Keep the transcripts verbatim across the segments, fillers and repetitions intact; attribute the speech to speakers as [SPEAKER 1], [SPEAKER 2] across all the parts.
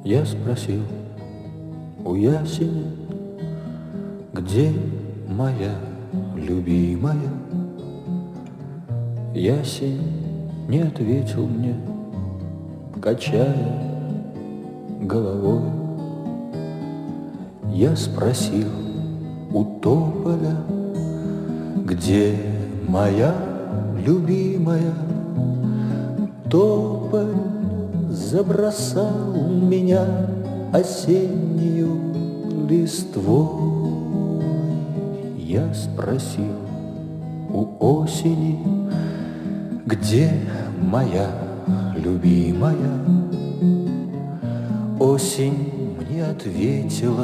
[SPEAKER 1] Я спросил у ясеня, где моя любимая? Ясень не ответил мне, качая головой. Я спросил у тополя, где моя любимая? Тополь забросал меня осеннюю листвой. Я спросил у осени, где моя любимая? Осень мне ответила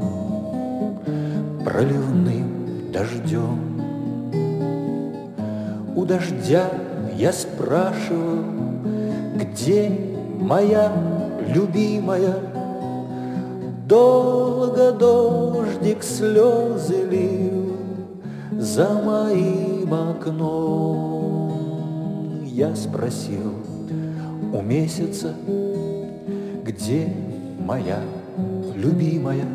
[SPEAKER 1] проливным дождем. У дождя я спрашивал, где моя любимая? Долго дождик слезы лил за моим окном. Я спросил у месяца, где моя любимая?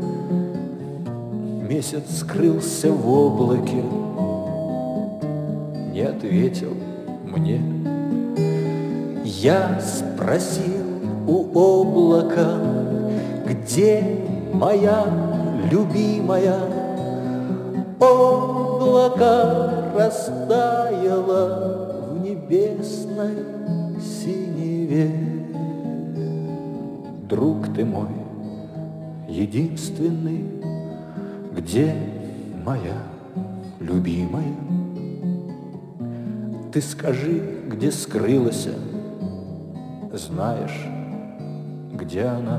[SPEAKER 1] Месяц скрылся в облаке, не ответил мне. Я спросил у облака, где моя любимая? Облако растаяло в небесной синеве. Друг ты мой единственный, где моя любимая? Ты скажи, где скрылась, знаешь, где она?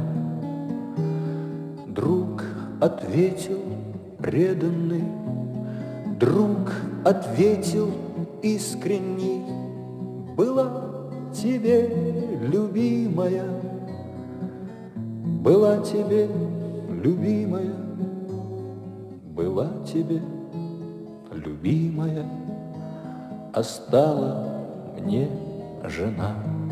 [SPEAKER 1] Друг ответил преданный, друг ответил искренний: была тебе любимая, была тебе любимая, была тебе любимая, а стала мне жена.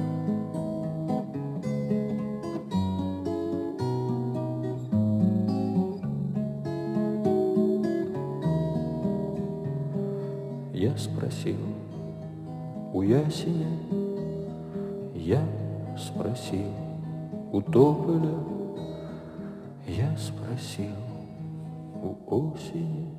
[SPEAKER 1] Я спросил у ясеня, я спросил у тополя, я спросил у осени.